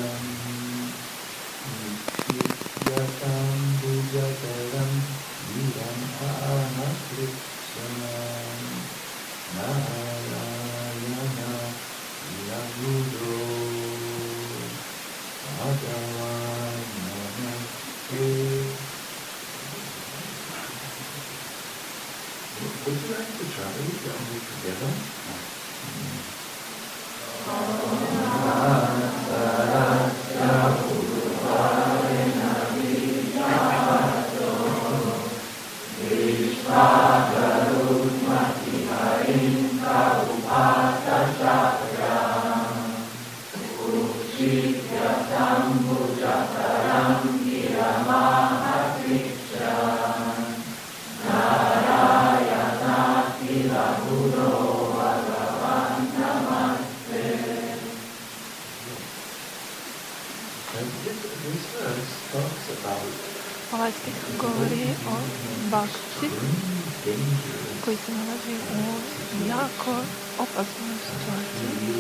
Yatam bujataram viram anakritsam Narayana Yamudo Bhagavan Namaste. Would you like to try it together? Ovaj stih govori o bakti koji se nalazi u jako opasnoj situaciji.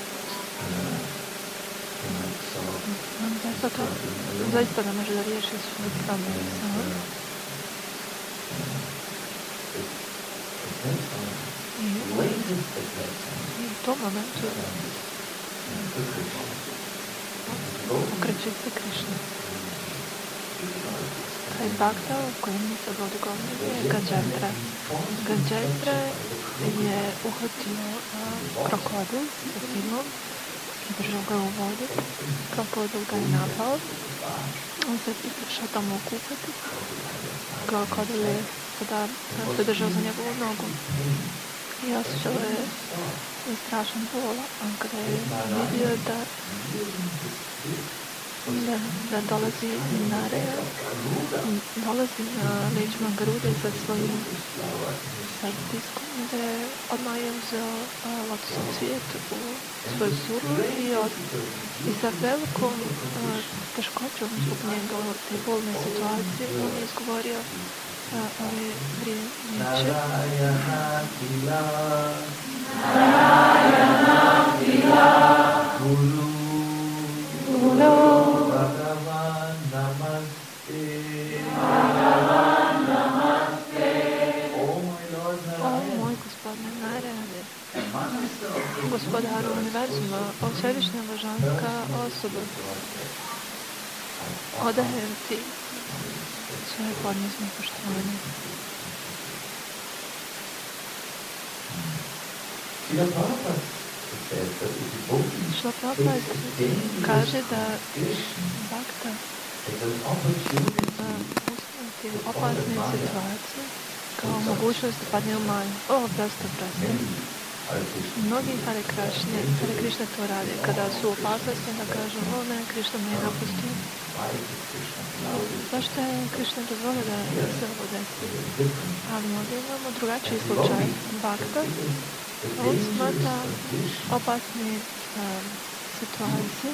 To zaista ne može da riješi svoj problem sam. I u tom momentu okreće se Krišna. Taj bhakta u kojem se vodi govori je Gajendra. Gajendra je uhvatio krokodil sa filmom i držao ga u vodi. Krokodil ga je napao. On se išao tamo okupati. Krokodil je sada se držao za njegovu nogu. I osjećao je strašan bol. A kada je vidio da dolazi na leđima Garude sa svojim diskom, da je odmah je uzeo lotusov cvijet u svoju suru i sa velikom teškoćom zbog njega u te bolne situacije on je izgovorio ove dvije riječi. Bhagavan Namaste. O moj gospodine Narayane, gospodaru univerzuma, o svevišnja božanska osoba, odajem ti svoje podnizno poštovanje. Šla Prabhupada kaže da bhakta uzmati opasne situacije kao mogućnost da padne u maju. Prosto. Mnogi Hare Krishna to rade. Kada su u opasnosti, onda kažu, ne, Krishna me je napustio. Zašto je Krishna dozvolio da se ovo desi? Ali ovdje imamo drugačiji slučaj. Bhakta, on smatra opasne situacije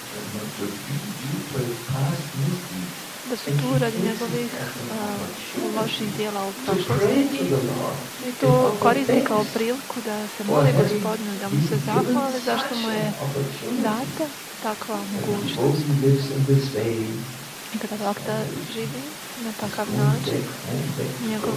da su tu radi njegovih loših dijela u prošlosti i to koristi kao priliku da se moli Gospodinu, da mu se zahvali zašto mu je data takva mogućnost. I kada Bhakta živi na takav način, njegov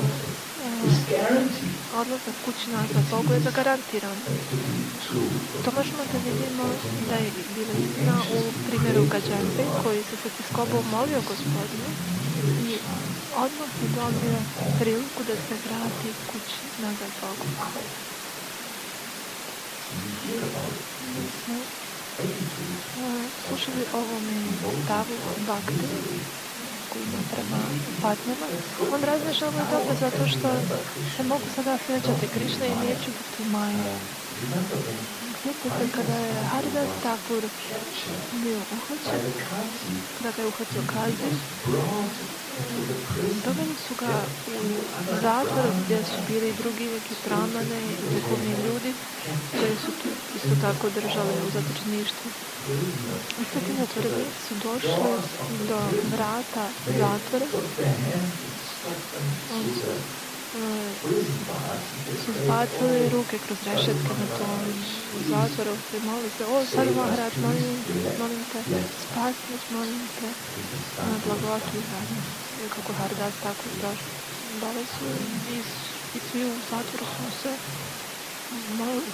odlazak kući nazad Bogu je zagarantiran. To možemo da vidimo da je bila istina u primjeru Gajendre koji se sa tiskobom molio Gospodinu i odmah je dobio priliku da se vrati kući nazad Bogu. Mi smo slušali ovome stavu Bhakti koji ima prema patnjama. On razmišlja o tome zato što se mogu sada sjećati Krišne i neću biti u maju. Sjetite kada je Haridas Thakur bio uhvaćen, kada ga je uhvatio Kazi, doveli su ga u zatvor gdje su bili drugi neki brahmane i duhovni ljudi koji su tu isto tako držali u zatočeništvu. I sad ti zatvorenici su došli do vrata zatvora. su zbacili ruke kroz rešetke na tom zatvoru i molili se, o sad Maharaj, molim te, spasi nas, molim te, na blagotu i radnost. I kako Haridas tako dali su i svi u zatvoru su se molili.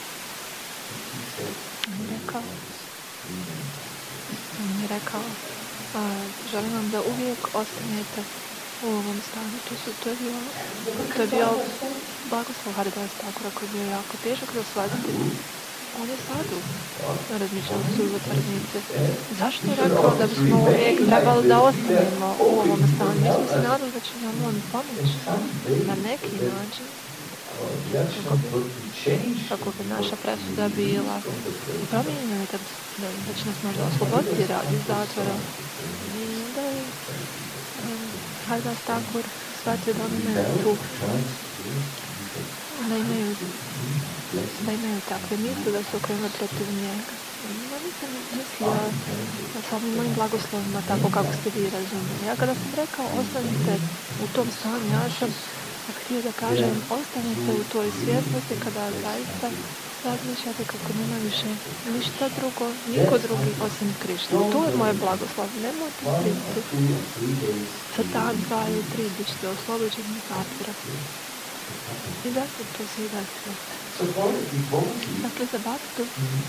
On je rekao, želim vam da uvijek ostanete u ovom stanu. To je bio blagoslov Haridas Thakura koji je bio jako težak da shvatiti. On je sadu razmišljao su u tvrnici. Zašto je rekao da bismo uvijek trebali da ostanemo u ovom stanu? Mi smo se nadali da će nam on pomoći na neki način. Kako bi naša presuda bila promijenjena, da će nas možda osloboditi rad iz zatvora. I onda je Haridas Thakur shvatio da oni imaju tu, da imaju takve misle da su okrenuli protiv njega. No, nisam mislio sa ovim mojim blagoslovima tako kako ste vi razumeli. Ja kada sam rekao ostanite u tom stanu, ja sam htio da kažem ostanite u toj svjesnosti kada zaista razmišljate kako nema više ništa drugo, niko drugi osim Krišna. To je moje blagoslov. Nemojte prići za dan, 2 ili 3 bit ćete oslobođeni iz zatvora. I da se to se i desilo. Dakle, za Bhaktu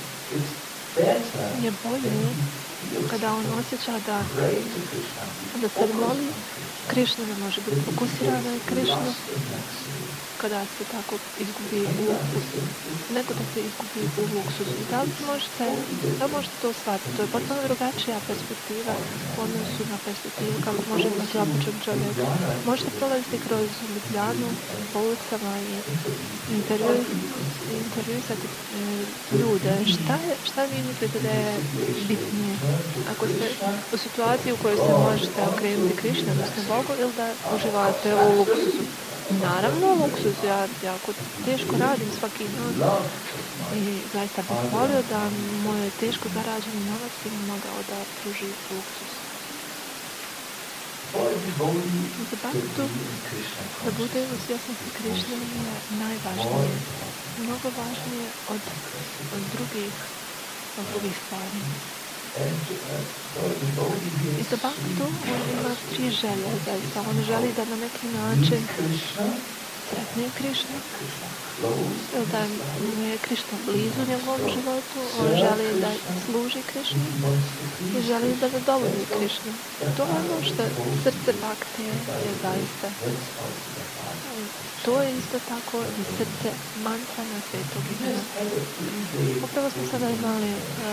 je bolje kada on osjeća da se moli Krišna, da može biti fokusiran na Krišnu, kada se tako izgubi nego da se izgubi u luksusu. Da možete to shvatiti. To je potpuno drugačija perspektiva u odnosu na perspektivu kako može imati običan čovjek. Možete prolaziti kroz Ljubljanu po ulicama i intervjuisati ljude. Šta vi mislite da je bitnije? Ako ste u situaciji u kojoj se možete okrenuti Krišni, odnosno Bogu, ili da uživate u luksusu? Naravno, luksus, ja jako teško radim svaki dan i zaista bih volio da moje teško zarađeni novac bi mogao da pruži luksus. Za Bhaktu da bude u svjesnosti Krišne je najvažnije, mnogo važnije od drugih stvari. I za Bhaktu on ima 3 želje zaista. On želi da na neki način sretne Krišnu, da mu je Krišna blizu njegovom životu, on želi da služi Krišni i želi da zadovolji Krišnu. To je ono što srce Bhakte je zaista. To je isto tako i srce mantra na svetog imena. Upravo smo sada imali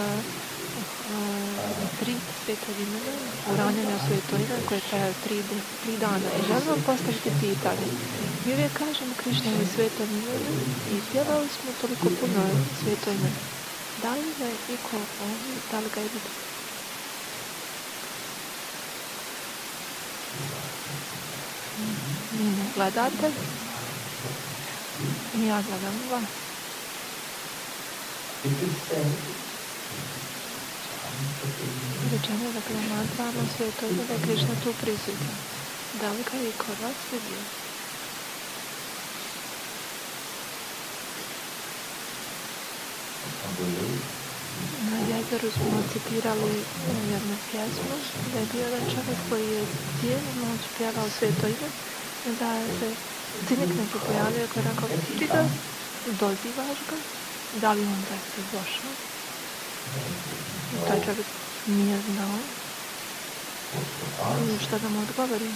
tri svetog imena, uranjene u sveto ime koje traju 3 dana. I želim vam postaviti pitanje. Mi uvijek kažemo Krišnovi svetom imenu i pjevali smo toliko puno sveto ime. Da li ga je iko ovdje, da li ga je vidio? Vi ne gledate i ja gledam vas. Rečeno je da kada mantramo sveto ime da je Krišna tu prisutan. Da li ga je iko vas vidio? Na jezeru smo citirali jednu pjesmu da je bio jedan čovjek koji je cijelu noć pjevao sveto ime i da se cinik neki pojavio koji je rekao ti ga dozivaš ga, da li on da si došao? I taj čovjek nije znao šta da mu odgovori.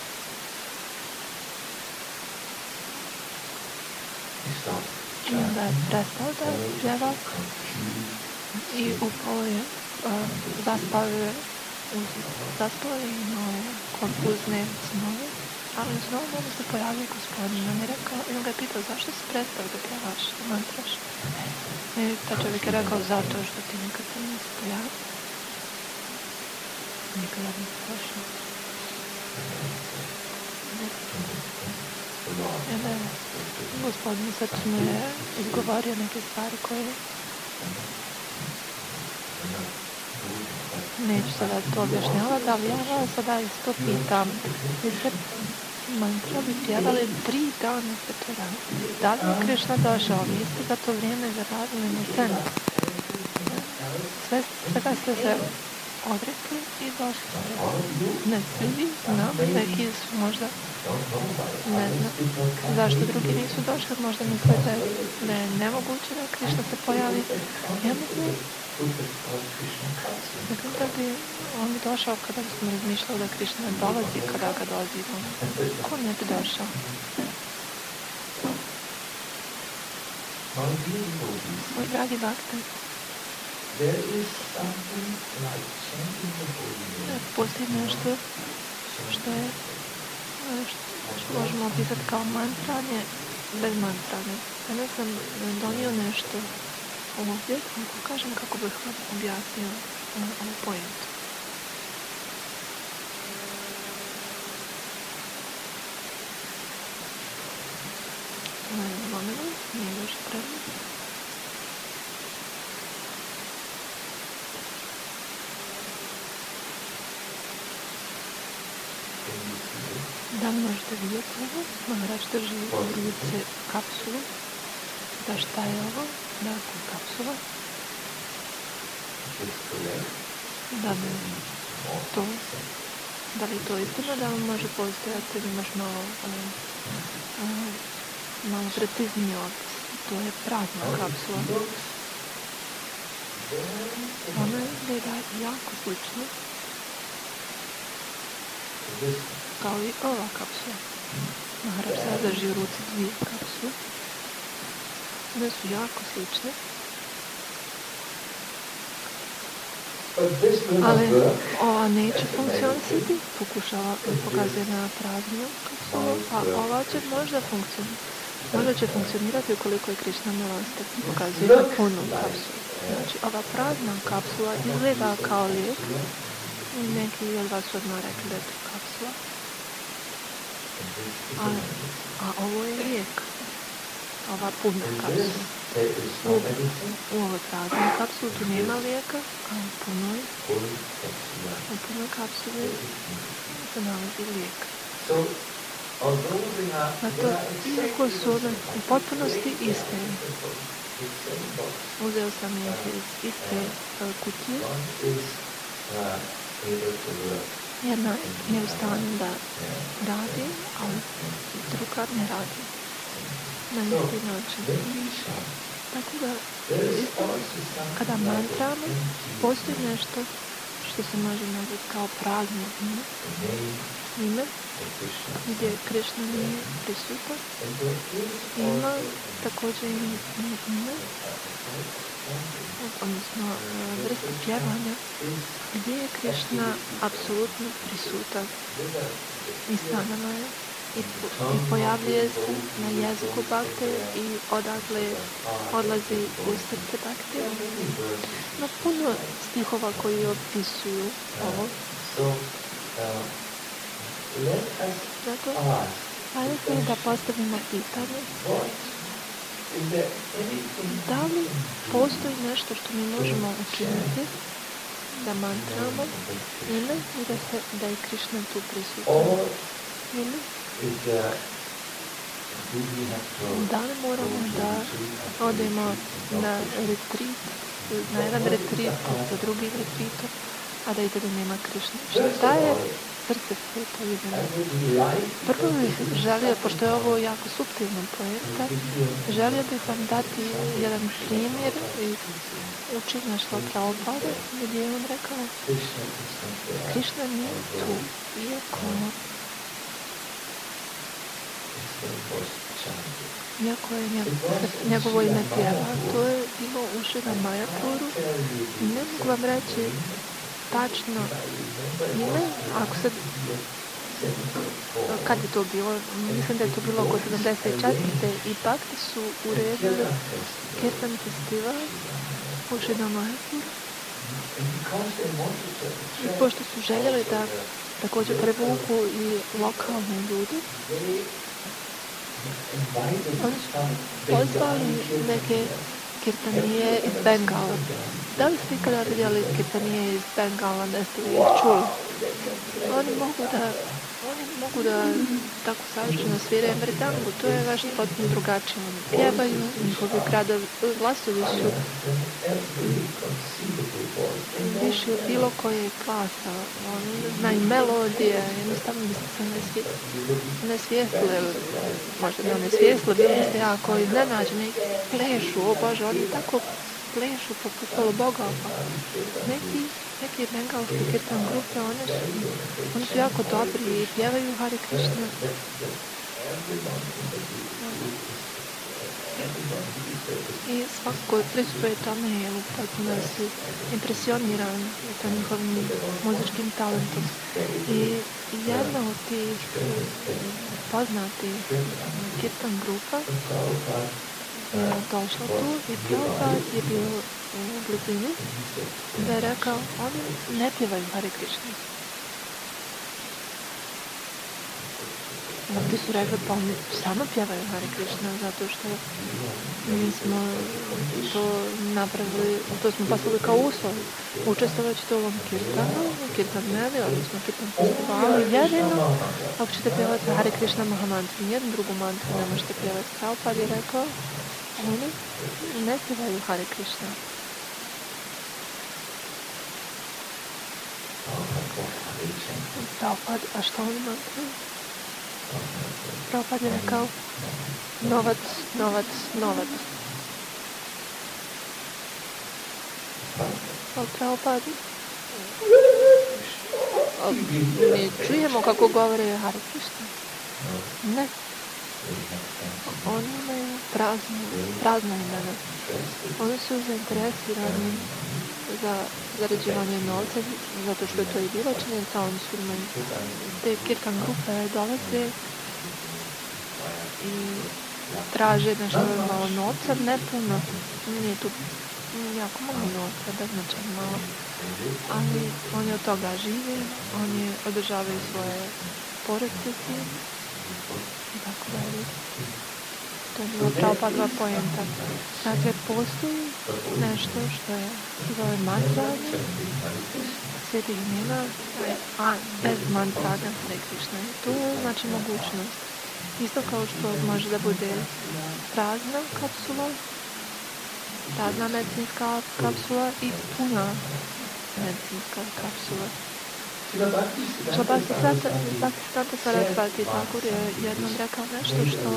I onda je prestao da pjeva i upao je, zaspao je i imao je konfuzne snove, ali znovu mu se pojavio gospodin. On ga je pitao zašto si prestao da pjevaš, da mantraš? I taj čovjek je rekao zato što ti nikad se nisi pojavio. Nikada nisi došao. Gospodin srcu mu je izgovorio neke stvari koje neću sada to objašnjavati, ali ja vas sada isto pitam. mantra bi pjevali 3 dana večera. Da li je Krišna došao? Vi ste za to vrijeme zaradili na zemlji. Svega ste se odrekli i došli. Ne svi vi, znam, neki su možda, ne znam, zašto drugi nisu došli, možda mislite da je nemoguće da Krišna se pojavi. Ja mislim da bi on bi došao kada bismo razmišljali da Krišna dolazi, kada ga dolazimo. Ko ne bi došao? Moj dragi bakte, postoji nešto što možemo opisati kao mantranje bez mantranje. Danas sam donio nešto ovdje, ako kažem kako bih vam objasnio ovu pojentu. Momenu, nije još spremno. Da li možete vidjeti ovo? Maharač drži u ruci kapsulu. Da, šta je ovo? Da, to je kapsula. Da li to istina? Da li može postojati da imaš malo precizniji opis? To je prazna kapsula. Ona izgleda jako slično kao i ova kapsula. Maharač sada drži u ruci 2 kapsule. One su jako slične. Ali ova neće funkcionisati, pokazuje na praznu kapsulu, a ova će možda funkcionirati. Možda će funkcionirati ukoliko je Krišna milostiv, pokazuje na punu kapsulu. Znači, ova prazna kapsula izgleda kao lijek. Neki od vas su odmah rekli da je to kapsula. A ovo je lijek. Ova puna kapsula. U ovoj praznoj kapsuli tu nema lijeka, a u punoj kapsuli se nalazi lijek. Zato, iako su one u potpunosti iste, uzeo sam ih iz iste kutije, jedna je u stanju da radi, a druga ne radi na isti način. Tako da, kada mantramo, postoji nešto što se može nazvati kao prazno ime, gdje Krišna nije prisutan. Ima također ime, odnosno vrsta pjevanja, gdje je Krišna apsolutno prisutan i sa nama je. I pojavljuje se na jeziku bakte i odakle odlazi u srce bakte. No puno stihova koji opisuju ovo. Zato, ajde se da postavimo pitanje. Da li postoji nešto što mi možemo učiniti da mantramo ime i da je Krišna tu prisutan? Ime? Da li moramo da odemo na retreat, na jedan retreat, za drugi retreat, a da ide da nema Krišne? Šta je srce sveta vidjeno? Prvo bih želio, pošto je ovo jako suptilno poenta, želio bih vam dati jedan primjer iz učenja Šrila Prabhupada, gdje je on rekao Krišna nije tu, iako je njegovo ime pjeva. To je bilo ušli na Majapuru. Ne mogu vam reći tačno ime, kad je to bilo, mislim da je to bilo oko 74. I bakti su uredili Kirtan festival ušli na Majapuru. I pošto su željeli da također prevuku i lokalne ljudi, oni su pozvali neke kirtanije iz Bengala. Da li ste ikada vidjeli kirtanije iz Bengala, da ste li ih čuli? Oni mogu da tako savršeno sviraju mridangu, to je nešto potpuno drugačije. Oni pjevaju, njihovi glasovi su više od bilo koje glasa. Oni znaju melodije, jednostavno biste se ne svijestili, možda ne svijestili, bili biste jako iznenađeni, plešu, o Bože, oni tako plešu poput polubogova. Neki bengalske kirtan grupe, oni su jako dobri i pjevaju Hare Krishna. I svako koji prisutuje tome je u potpunosti impresioniran sa njihovim muzičkim talentom. I jedna od tih poznatih kirtan grupa je došla tu i Prabhupada je bio u blizini da je rekao, oni ne pjevaju Hare Krishna. Ovdje su rekli, pa oni samo pjevaju Hare Krishna, zato što mi smo to napravili, to smo poslali kao uslov. Učestvovat ćete u ovom kirtan meli, odnosno kirtan festivalu, jedino ako ćete pjevati Hare Krishna Mahamantru, nijednu drugu mantru ne možete pjevati. Prabhupada je rekao, oni ne pjevaju Hare Krishna. Prabhupada, a što oni mantru? Prabhupada je rekao, novac, novac, novac. Ali Prabhupada, mi čujemo kako govore Hare Krishna. Ne. Oni imaju prazna imena. Oni su zainteresirani za zarađivanje novca, zato što je to i bilo činjenica, oni su imali te kirtan grupe dolaze i traže nešto malo novca, ne puno, nije tu jako malo novca, beznačajno malo, ali oni od toga žive, oni održavaju svoje porodice i tako dalje. To je bilo Prabhupadova poenta. Dakle, postoji nešto što je zove mantranje, svetih imena, a bez mantranja Hare Krishna. To je znači mogućnost. Isto kao što može da bude prazna kapsula, prazna medicinska kapsula i puna medicinska kapsula. Bhaktisiddhanta Sarasvati Thakur je jednom rekao nešto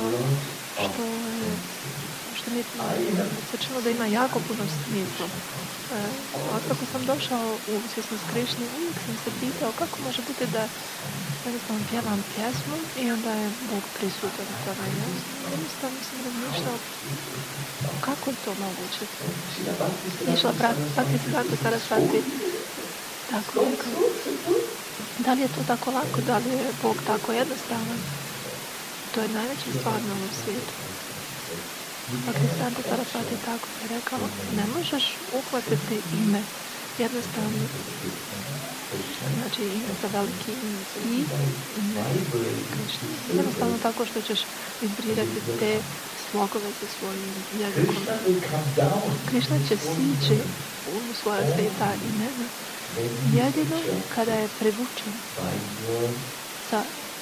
što mi se činilo da ima jako puno smisla. Otkako sam došao u svjesnost Krišne, uvijek sam se pitao kako može biti da jednostavno pjevam pjesmu i onda je Bog prisutan u tome. Jednostavno sam razmišljao kako je to moguće. Išla Bhaktisiddhanta Sarasvati Thakur rekao, da li je to tako lako, da li je Bog tako jednostavan? To je najveća stvar na ovom svijetu. Bhaktisiddhanta Sarasvati Thakur je rekao, ne možeš uhvatiti ime, jednostavno, znači ime sa velikim I, ime Krišna. Jednostavno tako što ćeš vibrirati te slogove sa svojim jezikom. Krišna će sići u svoja sveta imena jedino kada je privučen sa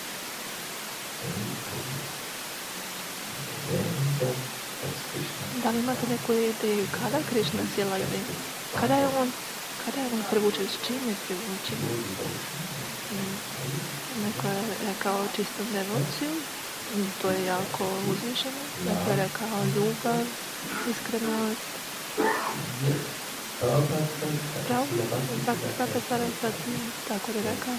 da li imate neku ideju kada Krišna silazi? Kada je on privučen? S čim je privučen? Neko je rekao čistom devociju, to je jako uzvišeno. Neko je rekao ljubav, iskrenost. Bhaktisiddhanta Sarasvati Thakur je rekao,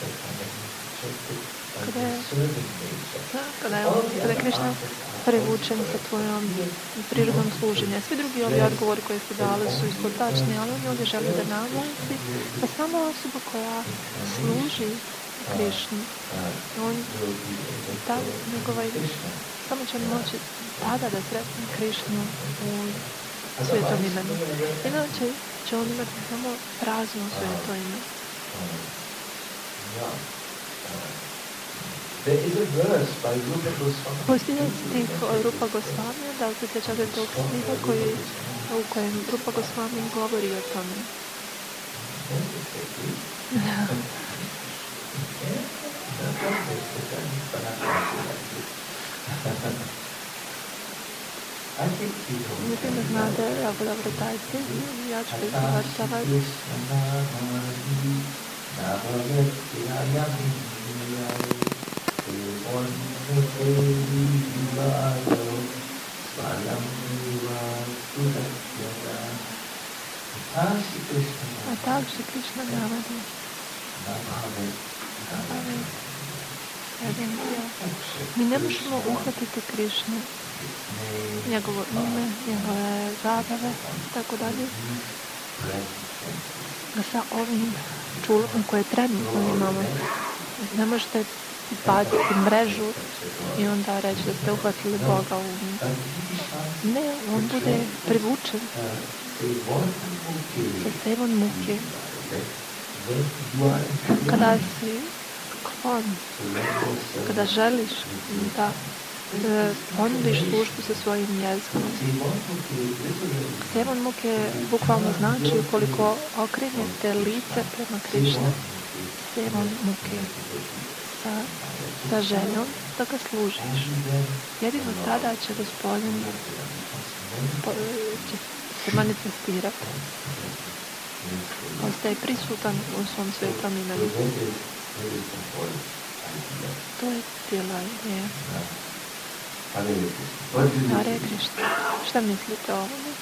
kada je Krišna privučen sa tvojom prirodom služenja. Svi drugi ovi odgovori koje ste dali su isto tačni, ali on ovdje želi da naglasi da sama osoba koja služi Krišni, samo će moći tada da sretne Krišnu u svetom imenu. Inače će on imati samo prazno sveto ime. Postoji stih Rupa Gosvamija, da li se sjećate tog stiha u kojem Rupa Gosvami govori o tome? Mislim da znate jako dobro taj cilj. Ja ću izgovoriti za vas. A tak Šri Krishna navodi. Mi ne možemo uhvatiti Krišnu, njegovo ime, njegove zabave, tako dalje, sa ovim čulom koje trenutno imamo. Ne možete baciti mrežu i onda reći da ste uhvatili Boga u njih. Ne, on bude privučen sa sevom muke. Kada si klon, kada želiš da ponudiš službu sa svojim jezikom. Sevon muke bukvalno znači ukoliko okrenete lice prema Krišni. Sevon muke sa željom da ga služiš. Jedino tada će Gospodin se manifestirati. Ostaje prisutan u svom svetom imenu. To je cijela ideja. Hare Krishna. Šta mislite o ovome?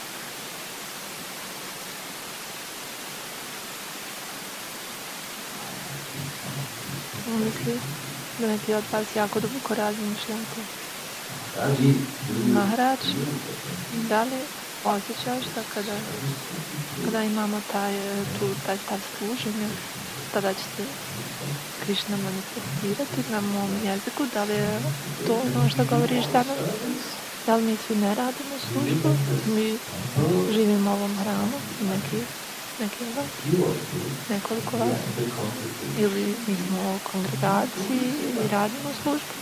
Mislim da neki od vas jako duboko razmišljate. Maharaj, da li osjećaš da kada imamo taj stav služenja, tada će se Krišna manifestirati na mom jeziku? Da li je to ono što govoriš danas? Da li mi svi ne radimo službu? Mi živimo u ovom hramu, neki od vas, nekoliko vas, ili mi smo u kongregaciji i radimo službu.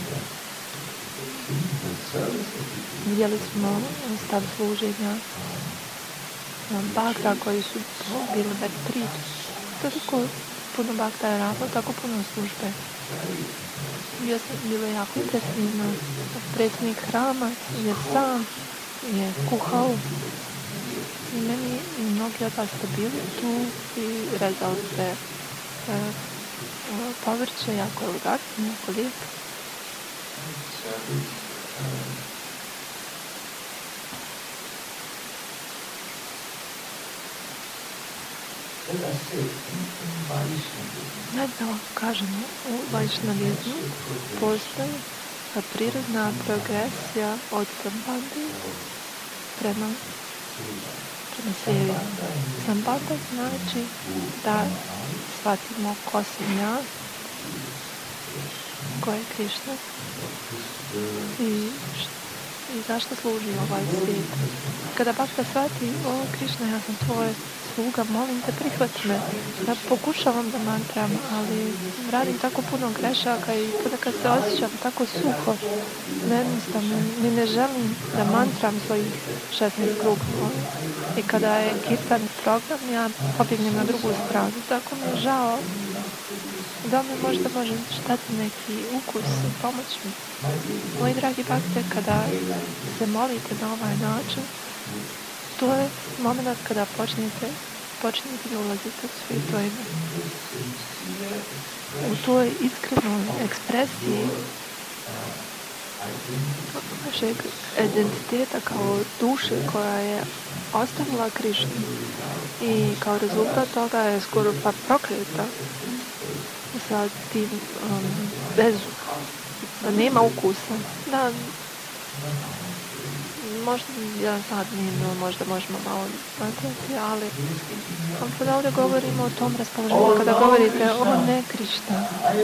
Vidjeli smo stav služenja bakta koji su bili već priče. Toliko puno bakta je radilo, tako puno službe. Bilo je jako impresivno. Predsjednik hrama je sam je kuhao. I meni i mnogi od vas ste bili tu i rezali ste povrće, jako elegantno, jako lijepo. Znači da vam kažemo, u vajšnavizmu postoji prirodna progresija od sambandhi prema sebi. Sambandha znači da shvatimo ko sam ja, ko je Krišna i zašto služi ovaj svijet. Kada Bhakta shvati, o Krišna, ja sam tvoj sluga, molim te, prihvati me. Ja pokušavam da mantram, ali radim tako puno grešaka i kad se osjećam tako suho, jednostavno, ni ne želim da mantram svojih 16 krugova. I kada je kirtan program, ja pobjegnem na drugu stranu. Tako mi je žao. Da mi možda može dati neki ukus i pomoć mi. Moji dragi bakte, kada se molite na ovaj način, to je moment kada počnete da ulazite u sveto ime. U toj iskrenoj ekspresiji vašeg identiteta kao duše koja je ostavila Krišnu i kao rezultat toga je skoro pa prokleta sa tim bezu, da nema ukusa, da možda jedan sat minimno, možda možemo malo natrati, ali kada ovdje govorimo o tom raspoloženju, kada govorite o ne Krišna,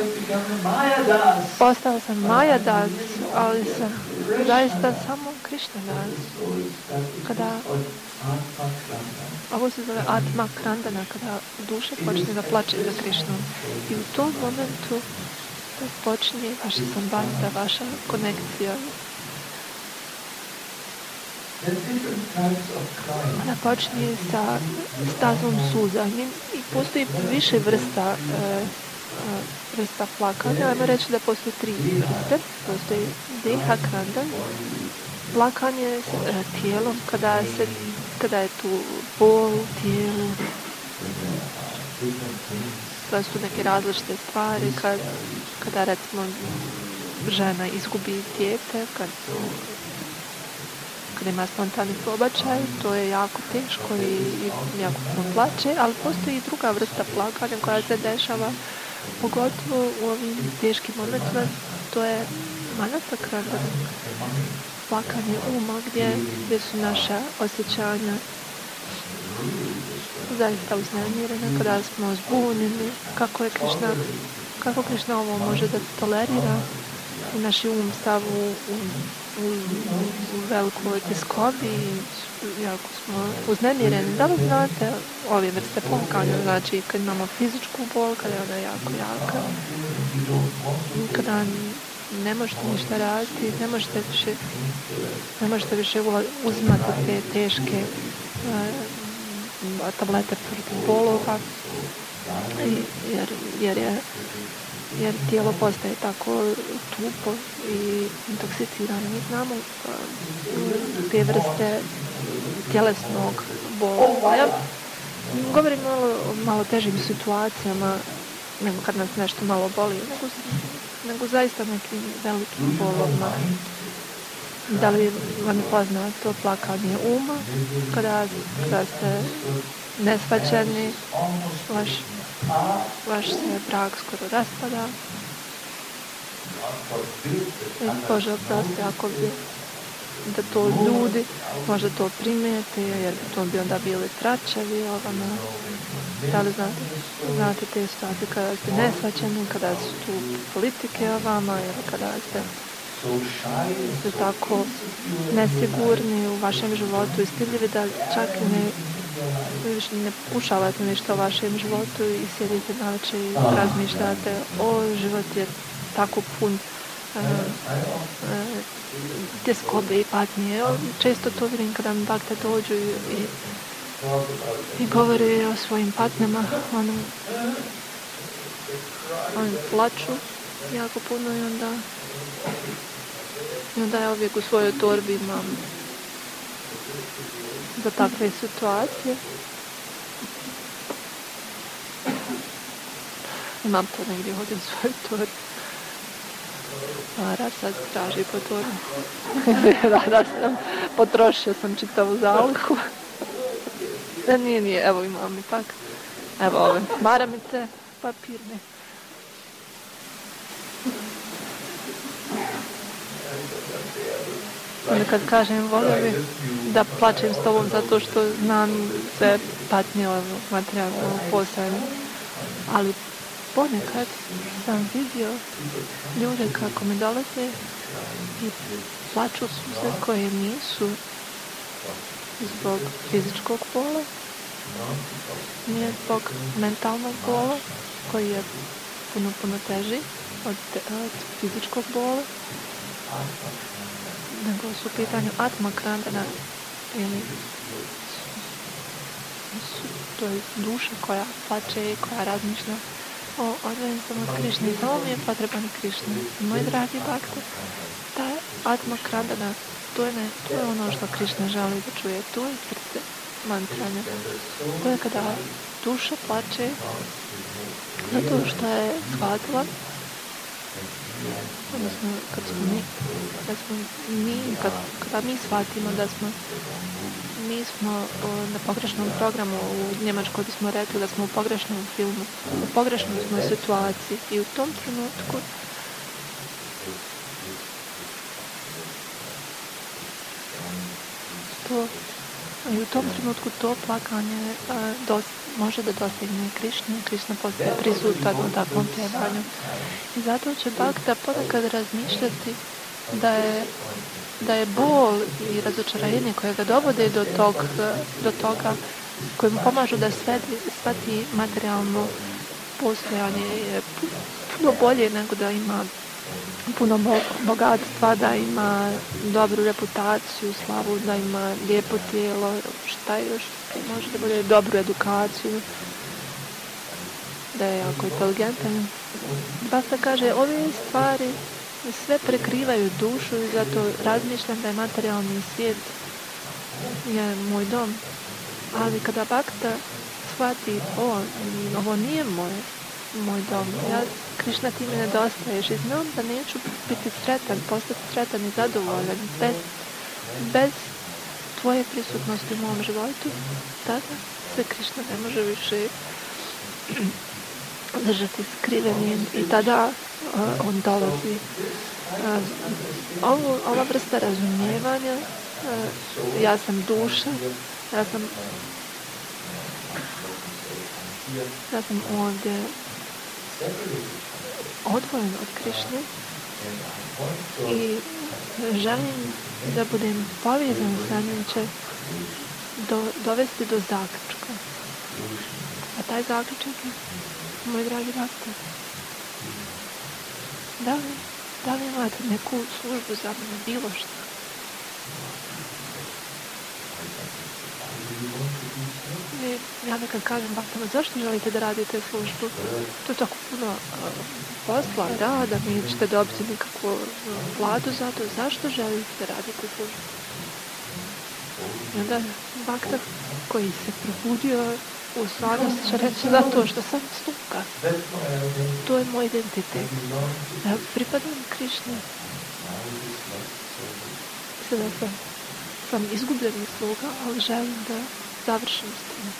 postao sam Maja das, ali sam zaista samo Krišna das. Kada ovo se zove Atma Krandana, kada duša počne da plače za Krišnom. I u tom momentu počinje vaša sambandha, vaša konekcija. Ona počinje sa stazom suza i postoji više vrsta plakanja. Ajmo reći da postoji 3 vrste. Postoji Deha Krandan, plakanje tijelom, kada je tu bol u tijelu. To su neke različite stvari, kada recimo žena izgubi dijete, kada ima spontani pobačaj, to je jako teško i jako puno plače, ali postoji i druga vrsta plakanja koja se dešava, pogotovo u ovim teškim momentima, to je manasakrandan, plakanje uma, gdje su naša osjećanja zaista uznemirena, kada smo zbunjeni, kako Krišna ovo može da tolerira i naš um stav u velikoj tjeskobi i jako smo uznemireni. Da li znate ove vrste plakanja, znači kad imamo fizičku bol, kada je ona jako jaka, kada ne možete ništa raditi, ne možete više uzimati te teške tablete protiv bolova, jer tijelo postaje tako tupo i intoksicirano. Mi znamo te vrste tjelesnog bola. Ja govorim o malo težim situacijama, nego kad nas nešto malo boli, nego zaista nekim velikim bolovima. Da li vam je poznato plakanje uma, kada ste neshvaćeni, vaš se brak skoro raspada. Bože oprosti, ako bi da to ljudi možda to primijete, jer to bi onda bili tračevi. Da li znate te situacije kada ste neshvaćeni, kada su tu politike o vama, ili kada ste tako nesigurni u vašem životu i stidljivi da čak ne pokušavate ništa u vašem životu i sjedite navečer i razmišljate život je tako pun tjeskobe i patnje. Često to vidim kada mi bakte dođu i govore o svojim patnjama. Oni plaču jako puno i onda ja uvijek u svojoj torbi imam za takve situacije. Imam to negdje ovdje u svojoj torbi. Mara sad traži po torbi. Da sam, potrošio sam čitavu zalihu. Nije, evo imam ipak. Evo ove maramice papirne. Onda kad kažem, volio bih da plačem s tobom zato što znam sve patnje materijalno posebno. Ali ponekad sam vidio ljude kako mi dolaze i plaču suze koje nisu zbog fizičkog bola, nije zbog mentalnog bola koji je puno teži od fizičkog bola, nego su u pitanju atma krandana, ili to je duša koja plače i koja razmišlja o odvojen sam od Krišne i samo mi je potreban Krišna. Moj dragi bakte, ta atma krandana, to je ono što Krišna želi da čuje, to je srce mantranja. To je kada duša plače zato što je shvatila, odnosno kada mi shvatimo da mi smo na pogrešnom programu, u Njemačkoj bismo rekli da smo u pogrešnom filmu, u pogrešnoj smo situaciji i u tom trenutku to plakanje može da dostigne Krišnu. Krišna postaje prisutan u takvom pjevanju. I zato će Bhakta ponekad razmišljati da je bol i razočarenje koje ga dovode do toga, koje mu pomažu da shvati materijalno postojanje je puno bolje nego da ima puno bogatstva, da ima dobru reputaciju, slavu, da ima lijepo tijelo, šta još može da bude, dobru edukaciju, da je jako inteligentan. Bhakta kaže, ove stvari sve prekrivaju dušu i zato razmišljam da je materijalni svijet je moj dom. Ali kada Bhakta shvati, ovo nije moj dom, Krišna, ti mi nedostaješ i znam da neću biti sretan, postati sretan i zadovoljan bez tvoje prisutnosti u mom životu, tada se Krišna ne može više držati skrivenim i tada on dolazi. Ova vrsta razumijevanja, ja sam duša, ja sam ovdje odvojen od Krišne i želim da budem povezan sa njim će dovesti do zaključka. A taj zaključak je, moj dragi Bhakta, da li imate neku službu za mene, bilo što? Ja nekad kažem Bhaktama, zašto želite da radite službu? To je tako puno posla, da nećete dobiti nikakvu platu za to. Zašto želite da radite službu? I onda Bhakta koji se probudio u stvarnosti će reći zato što sam sluga. To je moj identitet. Ja pripadam Krišni. Sada sam izgubljeni sluga, ali želim da završim s tim.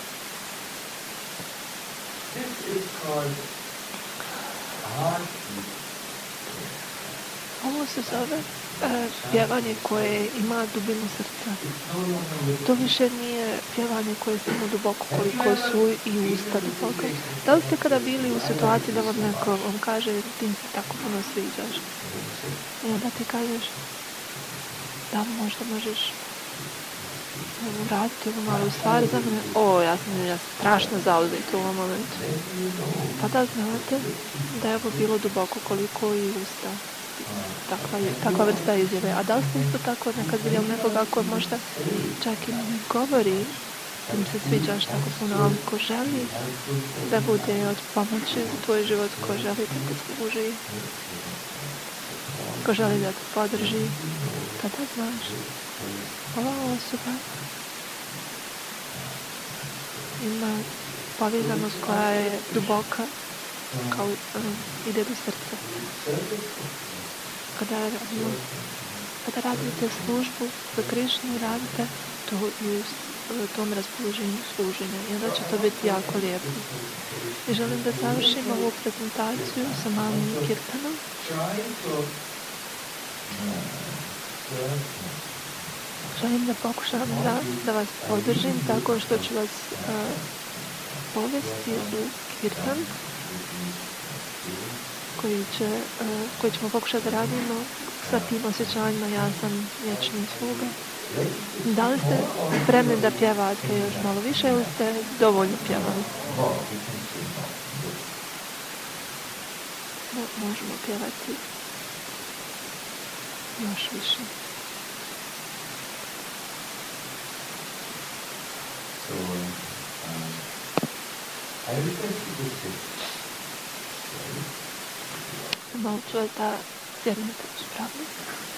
Ovo se zove pjevanje koje ima dubinu srca. To više nije pjevanje koje je samo duboko koliko su i usta duboko. Da li ste kada bili u situaciji da vam neko vam kaže ti se tako puno sviđaš? I onda ti kažeš da možda možeš vratiti ovu malu stvar za mene. Ja sam strašno zauzeti u ovom momentu. Pa da znate da je ovo bilo duboko koliko i usta. Takva vrsta izjave. A da li ste isto tako nekad vidjeli nekoga ko možda čak i ne govori da mi se sviđaš tako puno, ali ko želi da bude od pomoći za tvoj život, ko želi da te služi, ko želi da te podrži, tada znaš, ova osoba ima povezanost koja je duboka, kao ide do srca. Kada radite službu za Krišnu, radite to i u tom raspoloženju služenja i onda će to biti jako lijepo. I želim da završim ovu prezentaciju sa malim kirtanom. Želim da pokušam da vas podržim tako što ću vas povesti u kirtan koji ćemo pokušati da radimo sa tim osjećanjima ja sam vječni sluga. Da li ste spremni da pjevate još malo više ili ste dovoljno pjevali? Možemo pjevati još više. Malo ću vas da sjednete uspravno.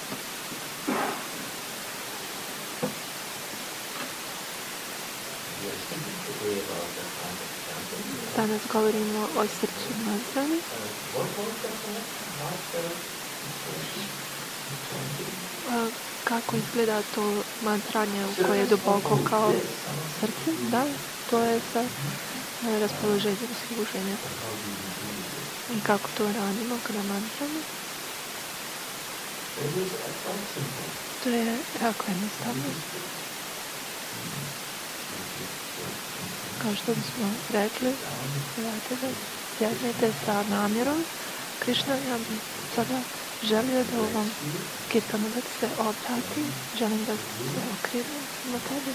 Danas govorimo o srcu mantrani. Kako izgleda to mantranje u koje je duboko kao srce? Da, to je sa raspoloženjem služenja. I kako to radimo kada mantramo? To je jako jednostavno. Kao što smo rekli, sjednite sa namjerom. Krišna, ja bih sada želio da ovom kirtanu da se obrati. Želim da se okrenem na tebe.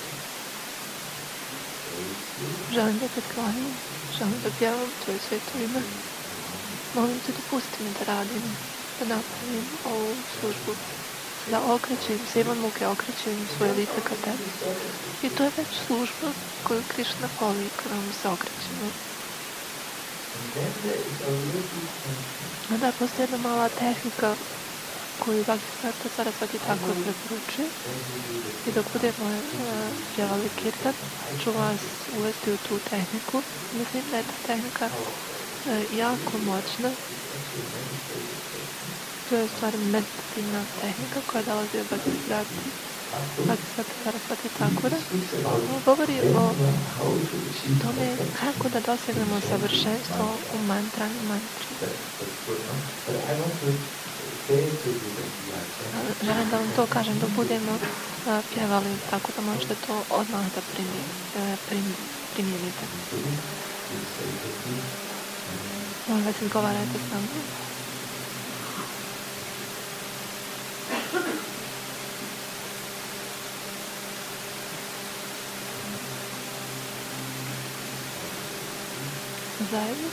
Želim da te klanim. Želim da pjevam tvoje sveto ime. Molim te, dopusti mi da radim, da napravim ovu službu, da okrećem, s imam muke okrećem svoje lice ka tebi. I to je već služba koju Krišna voli kada mu se okrećemo. Onda postoji jedna mala tehnika koju Bhaktivedanta Sarasvati Thakur preporučuje. I dok budemo pjevali kirtan, ću vas uvesti u tu tehniku. Mislim da je ta tehnika jako moćna. To je u stvari meditativna tehnika koja dolazi od Bhaktivedanta Sarasvati Thakura. Govori o tome kako da dosegnemo savršenstvo u mantrama i mantri. Želim da vam to kažem dok budemo pjevali, tako da možete to odmah da primijenite. Molim vas, izgovarajte s nama. Zajedno.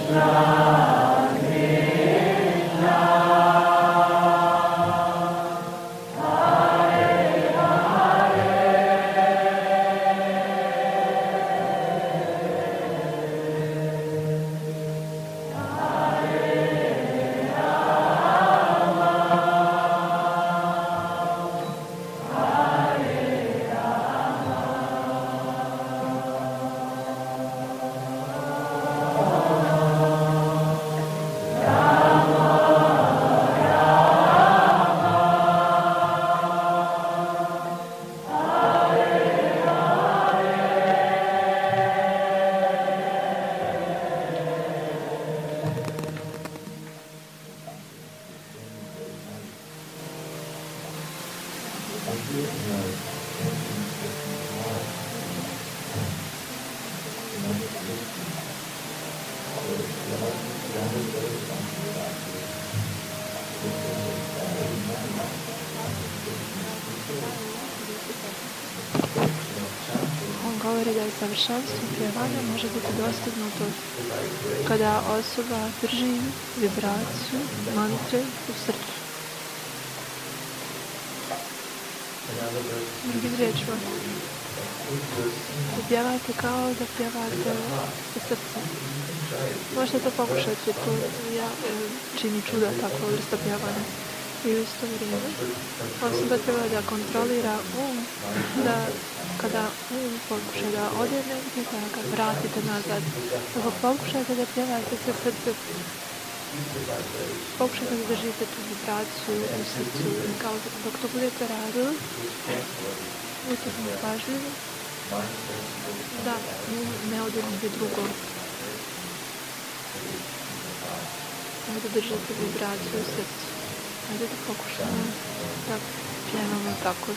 On govori da je savršenstvo pjevanja može biti dostignuto kada osoba drži vibraciju mantre u srcu. Drugim riječima, pjevajte kao da pjevate u srcu. Možete to pokušati, to čini čuda takva vrsta pjevanja. I u isto vrijeme osoba treba da kontrolira da kada pokuša da ode negdje, da ga vratite nazad. Ako pokušate da pjevate sa srcem, pokušajte da držite tu vibraciju u srcu. Kao dok to budete radili, budite pažljivi da ne ode negdje drugo. Da držite vibraciju u srcu. Hajde da pokušamo da pjevamo tako.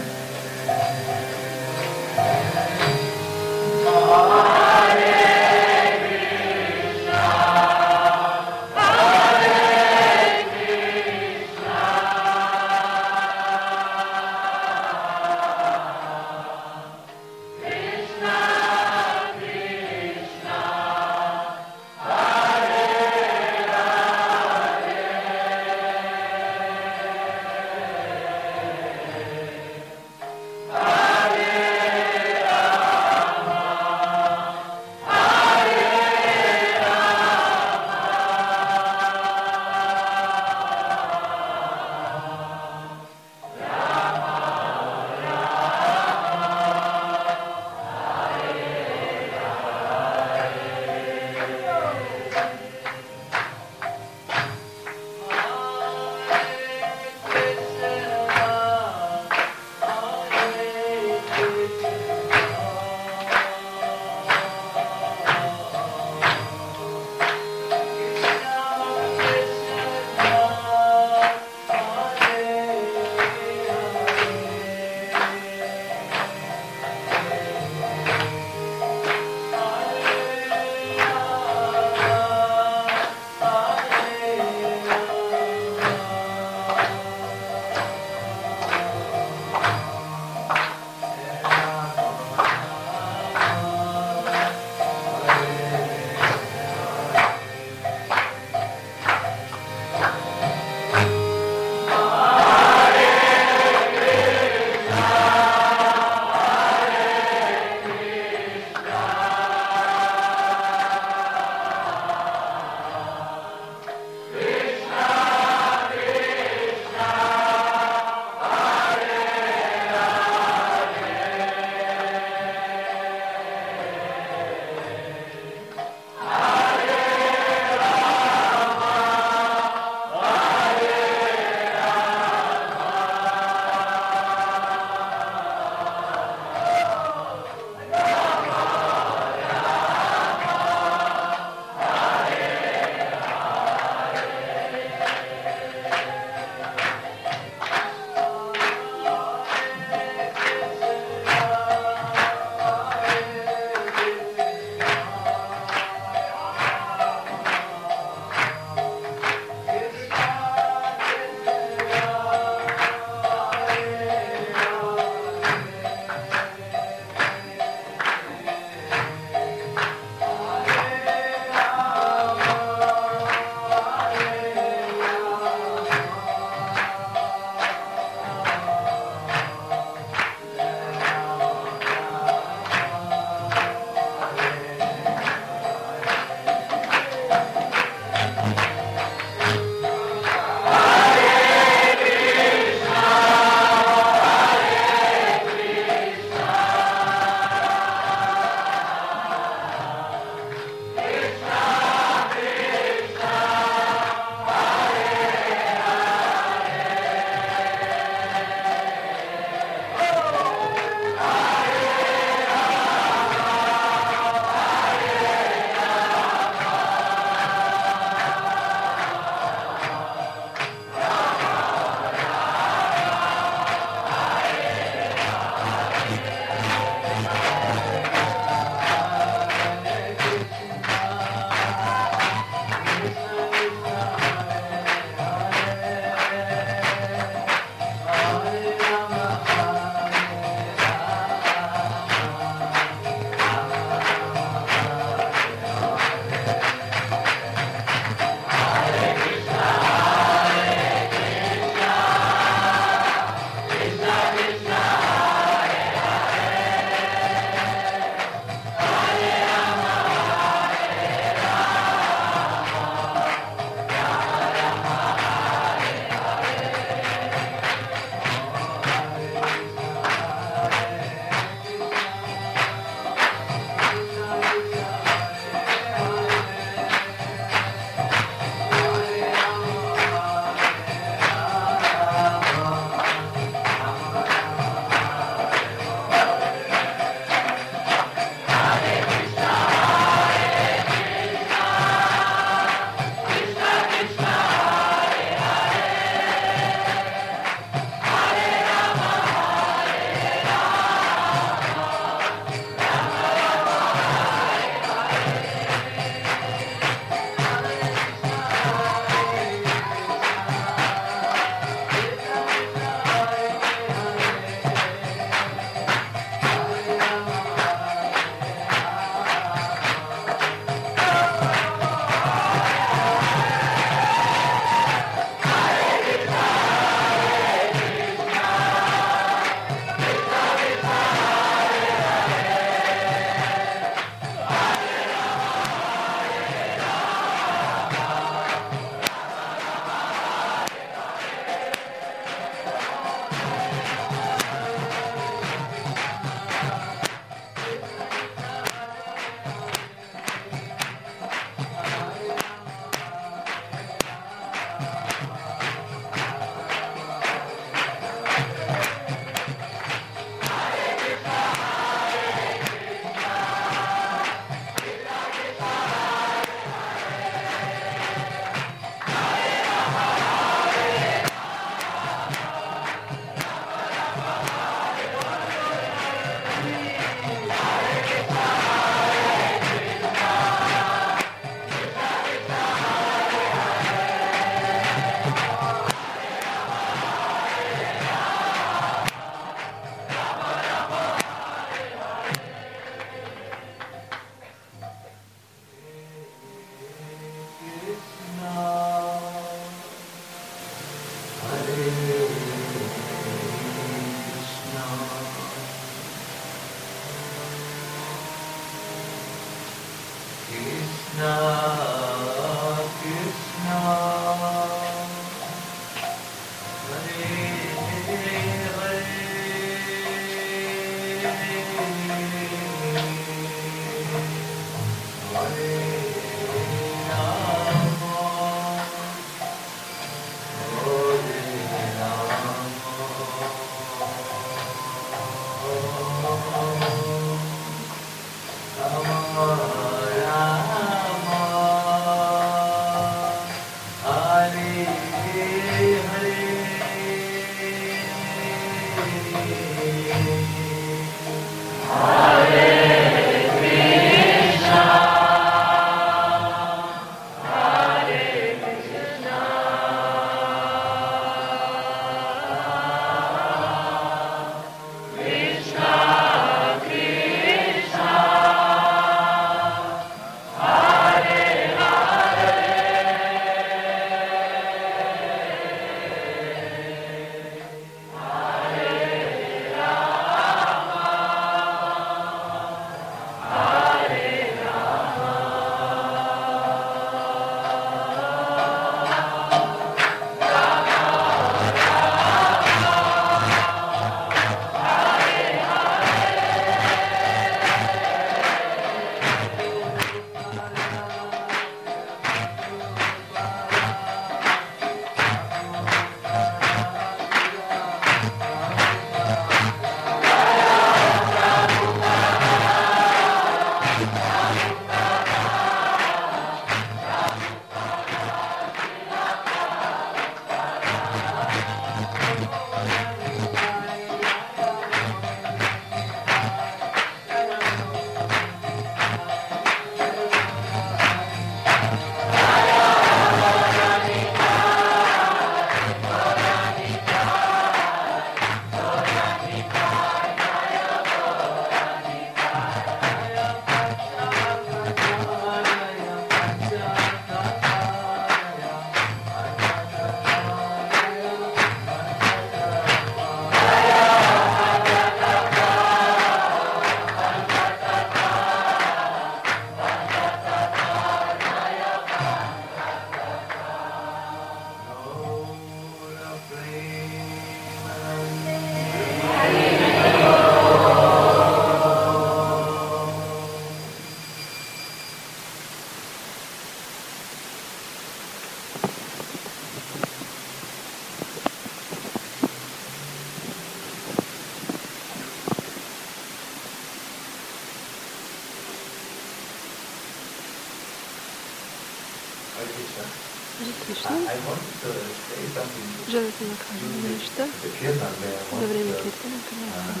želio sam da kažem nešto za vrijeme kirtana kad ja sam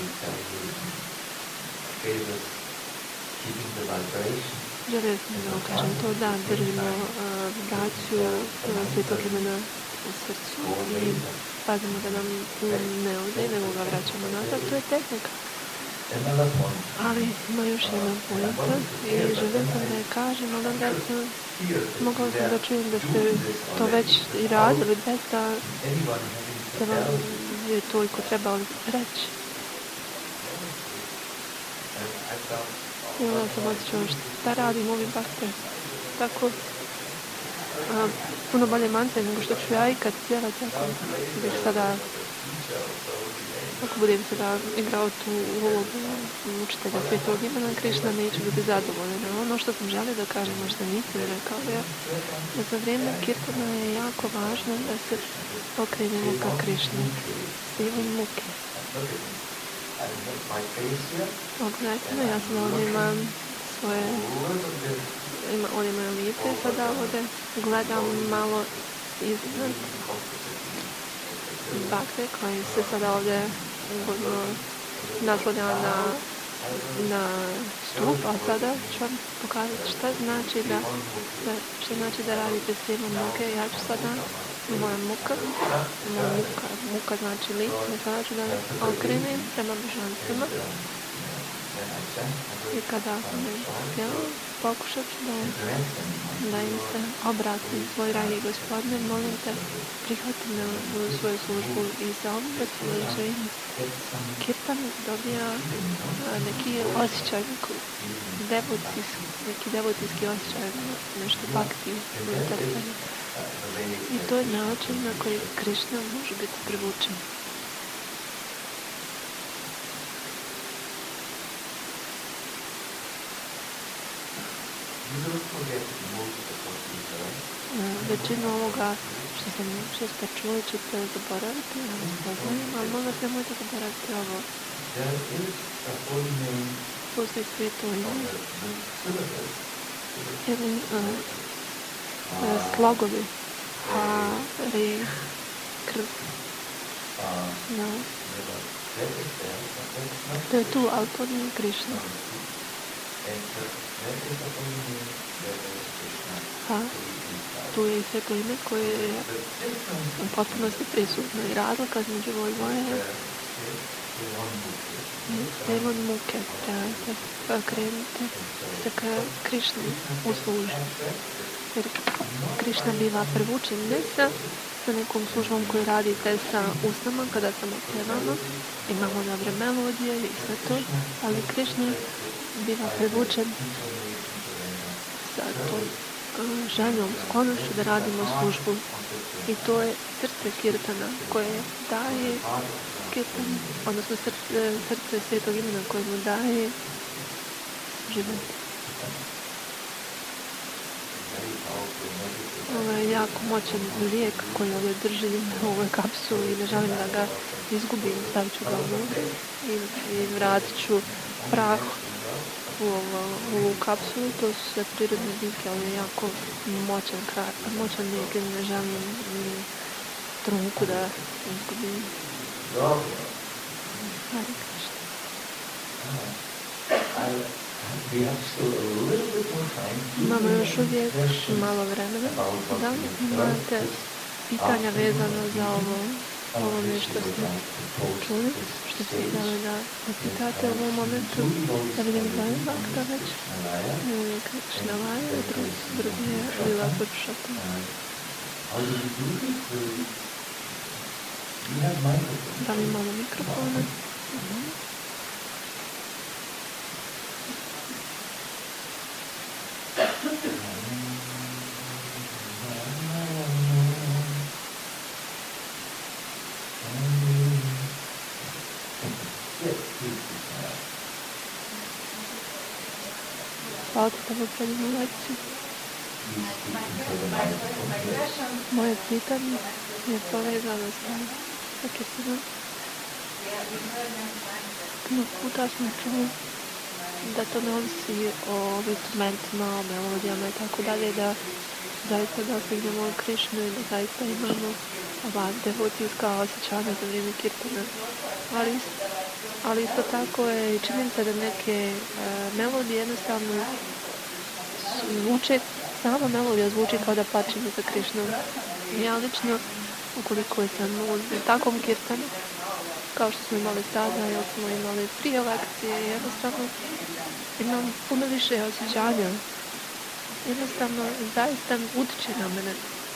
želio sam da vam kažem to da držimo vibraciju svetog imena u srcu i pazimo da nam ne ode, nego ga vraćamo nazad, to je tehnika. Ali ima još jedna pojenta i želim sam da je kažem, ali onda mogla sam da čujem da ste to već i radili bez da vam je toliko trebalo reći. I onda sam osjećala šta radim ovim bakter. Tako puno bolje mante nego što ću ja ikad cijela tako bih sada ako budem sada igrao tu ulogu učitelja svetog imena Krišna neću biti zadovoljena. Ono što sam želio da kažem, što nisam rekao je da za vrijeme kirtana je jako važno da se okrenemo ka Krišni silom muke. Pogledajte me, ja sam ovdje imam svoje ovdje moje lice sada ovdje gledam malo iznad bakte koji se sada ovdje naslanja na stup, a sada ću vam pokazati šta znači da radite silom muke. Ja ću sada moja muka znači lice, sada ću da okrenem prema božanstvima i kada sam htjela pokušat ću da im se obratim. Svoj dragi Gospodine, molim te, prihvati me u svoju službu i za ovom slučaju kirtan dobija neki osjećaj, neki devotijski osjećaj, nešto bhakti unutar sebe. I to je način na koji Krišna može biti privučen. Većinu ovoga što ste čuli ćete zaboraviti, ja vas poznajem, ali možda nemojte zaboraviti ovo. Postoji sveto ime ili slogovi ha, re, kr. No. To je tu, ali to nije Krišna. A tu je i sveto ime koje je u potpunosti prisutno i razlika između ovoj dvoje je silom muke. Trebate krenuti se ka Krišni u službi. Jer Krišna biva privučen ne sa nekom službom koju radite sa usnama kada samo pjevamo, imamo dobre melodije i sve to, ali Krišna biva privučen sa tom željom, sklonošću da radimo službu. I to je srce kirtana koje daje kirtan, odnosno srce svetog imena koje mu daje život. Ovo je jako moćan lijek koji ovdje drži u ovoj kapsuli i ne želim da ga izgubim, stavit ću ga unutra i vratit ću prah u ovu kapsulu. To su sve prirodne biljke, ali je jako moćan lijek i ne želim ni trunku da izgubim. Hare Krishna. Imamo još uvijek malo vremena. Da li imate pitanja vezano za ovo nešto ste čuli, što ste htjeli da pitate u ovom momentu? Da vidim da je Bhakta već. Krishnavaya, drugi je Lila Purušottama. Da li imamo mikrofone? Hvala ti da predivnu lekciju. Moje pitanje je povezano sa kirtanom. Puno puta smo čuli da to ne ovisi o instrumentima, o melodijama i tako dalje, zaista dostignemo Krišnu i da zaista imamo ova devocijska osjećanja za vrijeme kirtana. Ali isto tako je i činjenica da neke melodije jednostavno zvuče, sama melodija zvuči kao da plačemo za Krišnom. Ja lično, ukoliko sam u takvom kirtanu, kao što smo imali sada, ili smo imali prije lekcije, jednostavno imam puno više osjećanja. Jednostavno, zaista utiče na mene.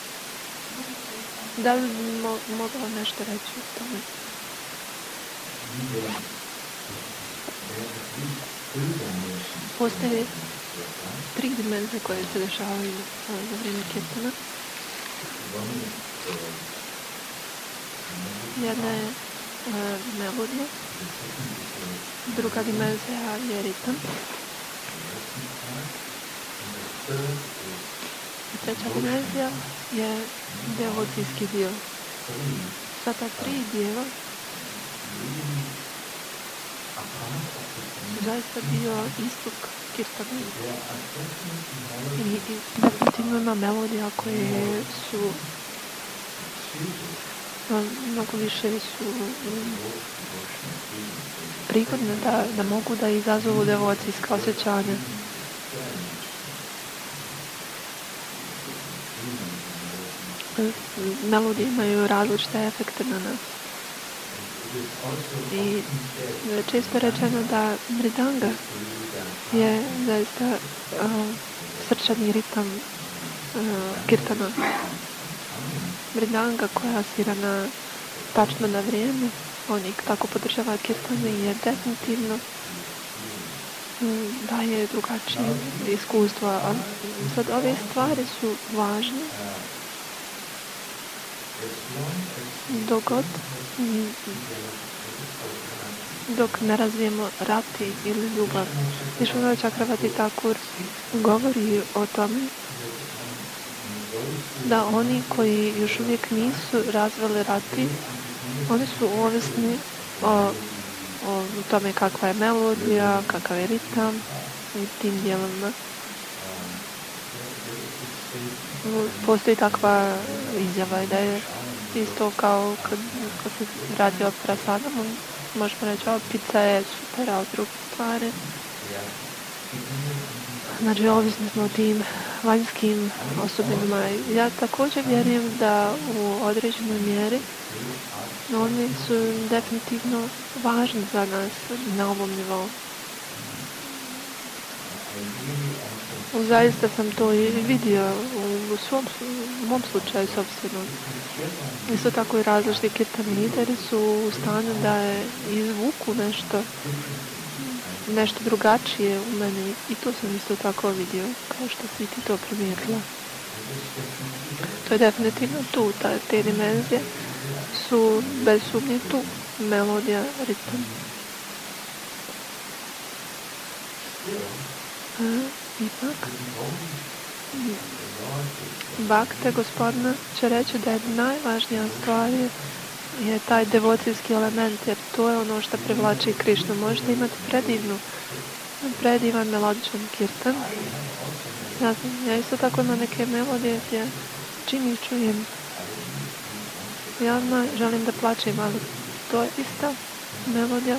Da li mogla nešto reći o tome? Postoje 3 dimenzije koje se dešavaju za vrijeme kirtana. Jedna je melodija, druga dimenzija je ritam i treća dimenzija je devocijski dio. Sva ta 3 dijela su zaista dio istog kirtana i definitivno ima melodija koje su mnogo više su prigodne da mogu da izazovu devocijska osjećanja. Melodije imaju različite efekte na nas. I često je rečeno da mridanga je zaista srčani ritam kirtana. Mridanga koja svira tačno na vrijeme, oni tako podržava kirtane je definitivno daje drugačije iskustva. A sad ove stvari su važne dok ne razvijemo rati ili ljubav. Vishwanath Chakravarti Thakur govori o tome da oni koji još uvijek nisu razvili rati, oni su ovisni o tome kakva je melodija, kakav je ritam i tim dijelovima. Postoji takva izjava da je isto kao kad se radi o prasadama, možemo reći, pizza je super, a druge stvari. Znači, ovisni smo o tim vanjskim osobinama. Ja također vjerujem da u određenoj mjeri oni su definitivno važni za nas na ovom nivou. Zaista sam to i vidio u mom slučaju sobstvenom. Isto tako i različiti kirtan lideri su u stanju da izvuku nešto drugačije u meni i to sam isto tako vidio, kao što si ti to primijetila. To je definitivno tu, te dimenzije su bez sumnje tu, melodija, ritam. Ipak, Bhakte gospodina će reći da je najvažnija stvar je taj devocijski element, jer to je ono što privlači Krišnu. Možete imati predivan melodičan kirtan. Ja isto tako imam neke melodije gdje čim ih čujem, ja odmah želim da plačem, ali to je ista melodija.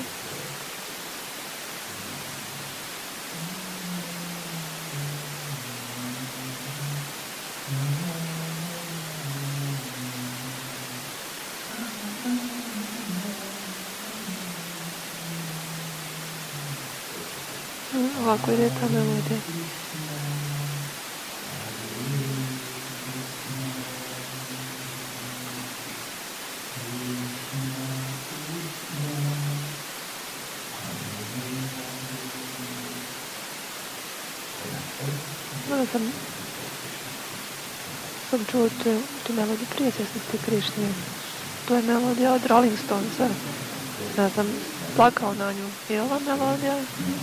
Ovako ide ta melodija. Onda sam čuo tu melodiju prije svjesnosti Krišne. To je melodija od Rolling Stonesa. Ja sam plakao na nju. I ova melodija,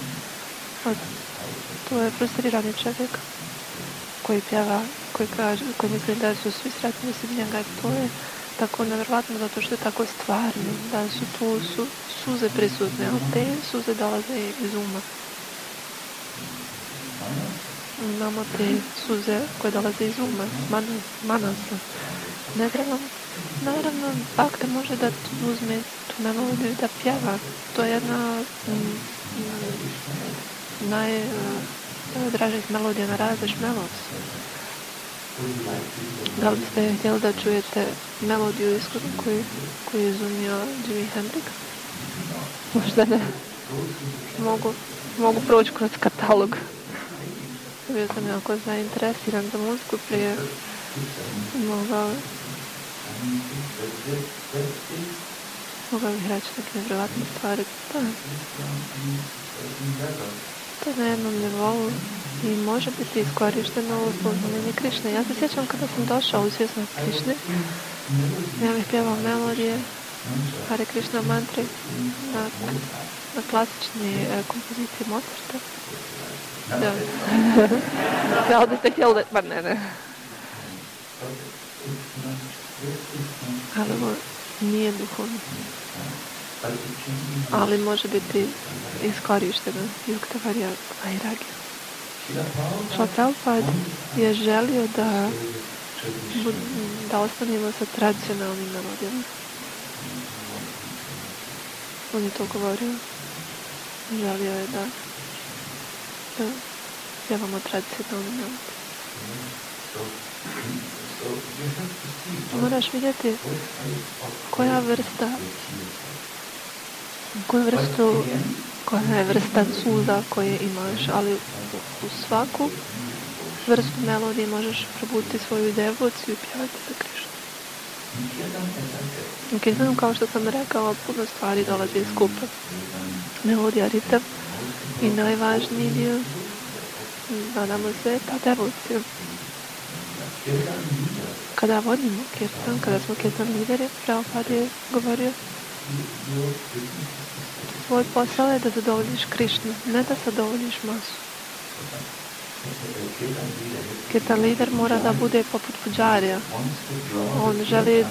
to je frustrirani čovjek koji pjeva, koji misli da su svi sretni osim njega. To je tako nevjerojatno zato što je tako stvarno, da su tu suze prisutne, ali te suze dolaze iz uma. Imamo te suze koje dolaze iz uma, manasa. Ne trebam, naravno, bakta može da uzme tu melodiju da pjeva. To je jedna najdražih melodija na različ melos. Da li ste htjeli da čujete melodiju koju je izumio Jimi Hendrix? Možda ne. Mogu proći kroz katalog. Bio sam jako zainteresiran za muziku prije. Mogao bih reći neke nevjerojatne stvari. To je na jednom nivou i može biti iskorišteno u službenju Krišne. Ja se sjećam kada sam došao u svjesnost Krišne, ja bih pjevao melodije Hare Krishna mantri na klasični kompoziciji Mozarta. Da. Kao da ste htjeli da... Ma ne. Ali ovo nije duhovno. Ali može biti iskorišteno. Yukta Varya Vairagya. Šrila Prabhupada je želio da ostanemo sa tradicionalnim melodijama. On je to govorio. Želio je da pjevamo tradicionalne melodije. Moraš vidjeti koja je vrsta suza koje imaš, ali u svaku vrstu melodije možeš probuditi svoju devociju i pjevati za Krišnu. U Kirtanu, kao što sam rekao, puno stvari dolazi iz skupa. Melodija, ritam i najvažniji dio, nadamo se, ta devocija. Kada vodimo kirtan, kada smo kirtan lideri, Prabhupada je govorio, tvoj posao je da zadovoljiš Krišnu, ne da zadovoljiš masu. Kirtan lider mora da bude poput puđarija. On želi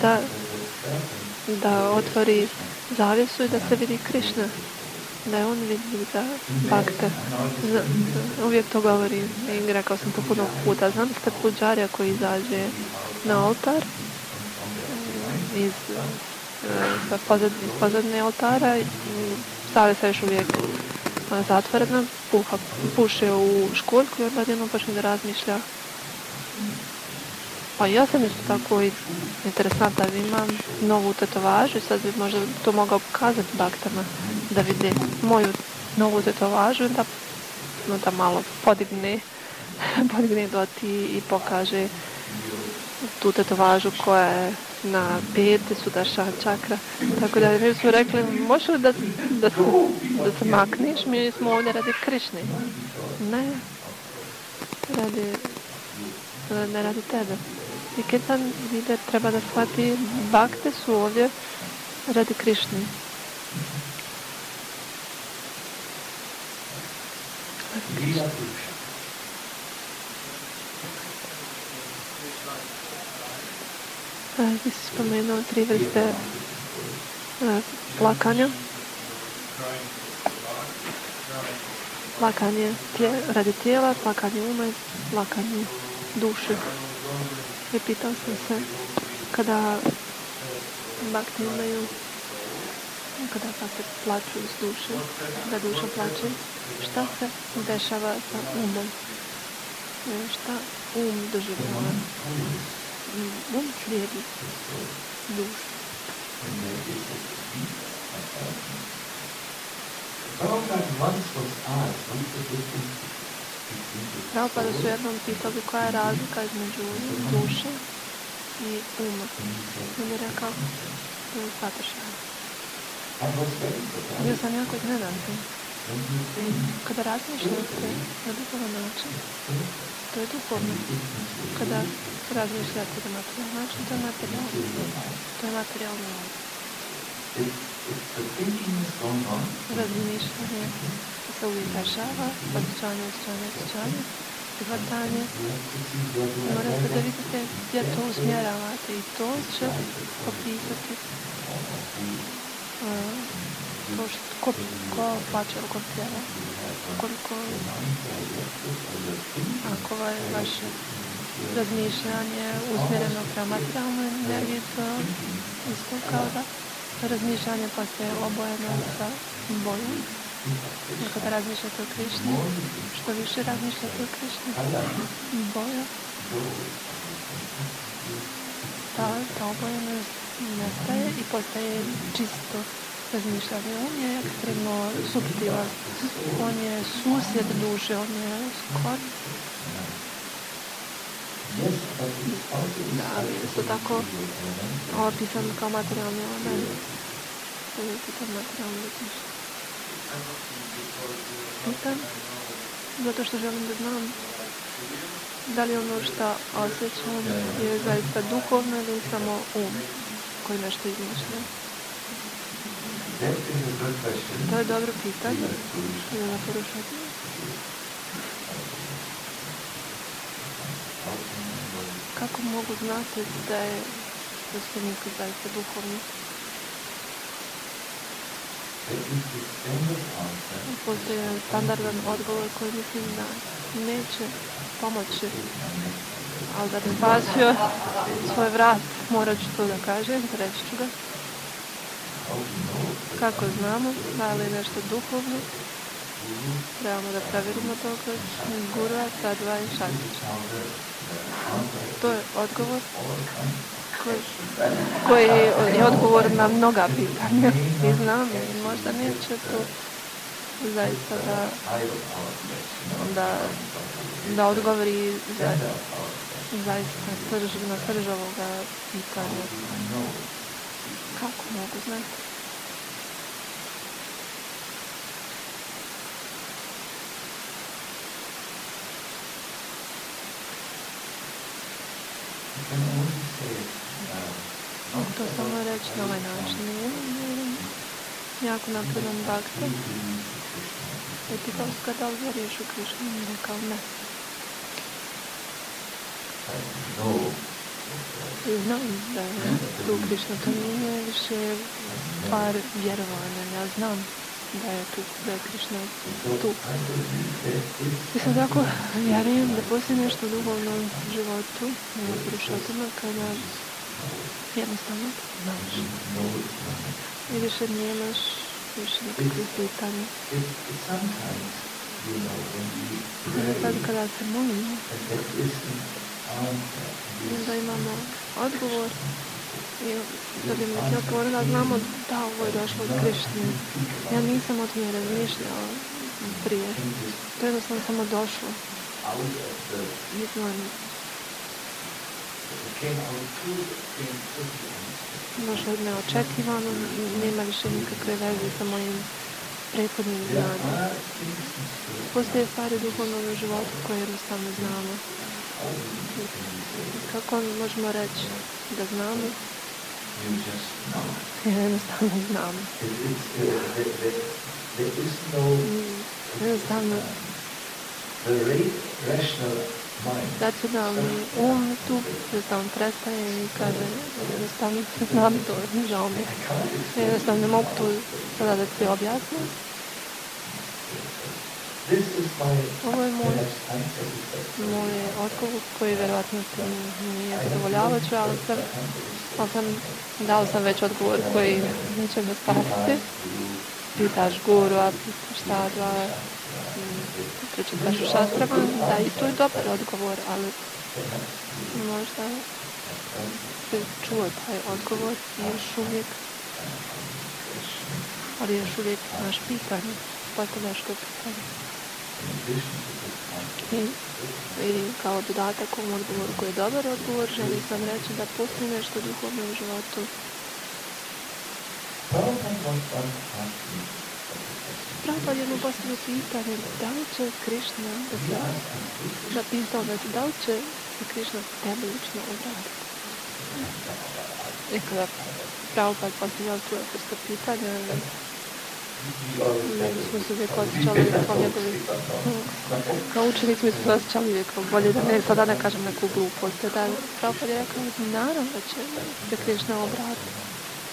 da otvori zavjesu i da se vidi Krišna. Da je on vidi za bakte. Uvijek to govorim i rekao sam to puno puta. Znam ste puđarija koji izađe na oltar iz pozadnje oltara i zavjesa još uvijek zatvorena, puše u školjku i onda jednom počne da razmišlja. Pa ja sam isto tako interesantna, imam novu tetovažu i sad bi možda to mogao pokazati baktama da vide moju novu tetovažu i da malo podigne doti i pokaže tu tetovažu koja je na peti Sudarshan čakra. Tako da mi smo rekli, možeš li da se makneš? Mi smo ovdje radi Krišne. Ne radi tebe. I kirtan lider treba da shvati, bakte su ovdje radi Krišne. Ti si spomenuo 3 vrste plakanja. Plakanje radi tijela, plakanje uma i plakanje duše. I pitao sam se, kada bakti imaju, kada bakti plaću iz duše, da duša plaće, šta se dešava sa umom? Šta doživljava? Slijedi dušu. Prabhupada su jednom pitali koja je razlika između duše i uma. On je rekao, to je Satašana. Bio sam jako iznenađen. Kada razmišljate na duhovan način, to je duhovno. Kada razmišljate na materijalni način, to je materijalno. To je materijalno. Razmišljanje se uvijek dešava, osjećanje, prihvatanje. Morate da vidite gdje to usmjeravate i to će opisati ko plaće oko tijela. koliko ako je vaše razmišljanje usmjereno prema materijalnoj energiji, to isto kao da razmišljanje postaje obojeno sa bojom. Kada razmišljate o Krišni, što više razmišljate o Krišni, boja, ta obojenost nestaje i postaje čisto razmišljanje. On je ekstremno suptilan, on je susjed duše, on je skor. Da, ali isto tako opisan kao materijalni element. To je pitan materijalni razmišljanje. Pitam, zato što želim da znam da li ono što osjećam je zaista duhovno ili samo koji nešto izmišlja. To je dobro pitanje. Ili porušati. Kako mogu znati da je spomenik zaista duhovno? Postoji standardan odgovor koji mislim da neće pomoći, ali da bi spasio svoj vrat, morat ću to da kažem, reći ću ga. Kako znamo da li je nešto duhovno, trebamo da pravilimo to kroz Gurua, Sadva i Šastića. To je odgovor koji je odgovor na mnoga pitanja. I znam, možda neće to zaista da odgovori zaista na srž ovoga pitanja. Kako mogu znati? To samo reći na ovaj način. Jako napredan bhakta. I pitao ga da li vjeruješ u Krišnu i rekao ne. Znam da je tu Krišna, to nije više par vjerovanja. Ja znam da je Krišna tu. Mislim tako, vjerujem da postoji nešto u duhovnom životu, u Purušotama, kada jednostavno znaš. I više nemaš nikakvih pitanja. I sad kada se molimo, da imamo odgovor i da bi neki odgovor, da znamo da ovo je došlo od Krišne. Ja nisam o tome razmišljala prije. To je jednostavno samo došlo. Došlo je neočekivano, nema više nikakve veze sa mojim prethodnim znanjem. Postoje stvari duhovnog života koje jednostavno znamo. Kako možemo reći da znamo? Jednostavno znamo. Jednostavno racionalni tu jednostavno prestaje i kaže jednostavno znam to, žao mi. Jednostavno ne mogu to sada da ti objasnim. Ovo je moj odgovor koji vjerojatno nije zadovoljavajući, ali dao sam već odgovor koji neće me spasiti. Pitaš Gurua, pitaš Sadva, pričitaš u šastrama, da i to je dobar odgovor, ali možda se čuo taj odgovor i još uvijek naš pitanje, postavljaš to pitanje. I kao dodatak ovom odgovoru koji je dobar odgovor, želim sam reći da postoji nešto duhovno u životu. Prabhupada jedno postavio pitanje, da li će Krišna napisao da li će se Krišna tebe lično obratiti. I kada Prabhupada postavio tu vrstu pitanja, smo se uvijek osjećali kao njegovi, kao učenici mi smo se osjećali uvijek bolje da ne, sada ne kažem neku glupost. Da Prabhupada je rekao, naravno da će se Krišna obratiti.